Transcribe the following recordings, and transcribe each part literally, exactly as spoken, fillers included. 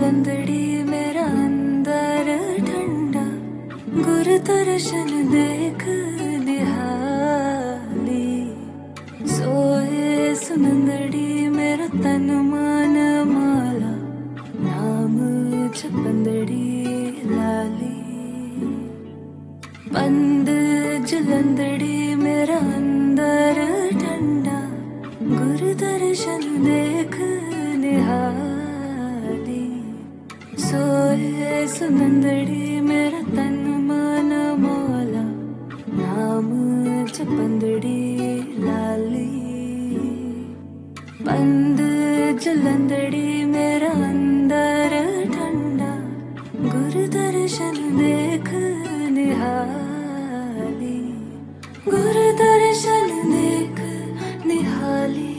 जलंधड़ी मेरा अंदर ठंडा, गुरु दर्शन देख निहाली। सोए सुनंदड़ी मेरा तन मन माला, नाम जपंदड़ी लाली। बंद जलंधड़ी मेरा अंदर ठंडा, गुरु दर्शन देख निहाली। सोए सुनंदड़ी मेरा तन मन मौला, नाम जपंदड़ी लाली। बंद जलंधड़ी मेरा अंदर ठंडा, गुरु दर्शन देख निहाली। गुरु दर्शन देख निहाली,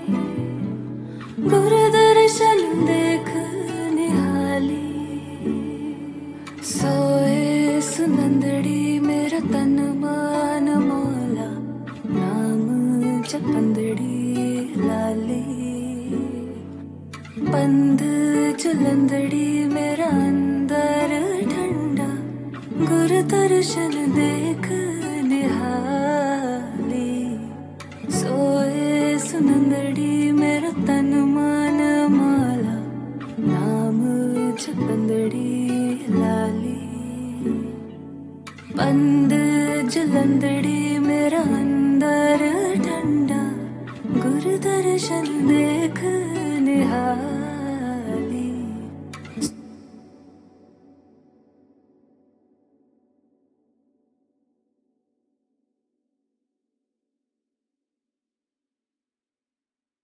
गुरु दर्शन देख निहाली। सोए सुनंदड़ी मेरा तन मन मौला, नाम जपंदड़ी लाली। बंद जलंधड़ी मेरा अंदर ठंडा, गुरु दर्शन देख निहाली। सोए सुनंदड़ी मेरा तन मन माला, नाम जपंदड़ी लाली। बंद जलंधड़ी मेरा अंदर ठंडा, गुरु दर्शन देख निहाली।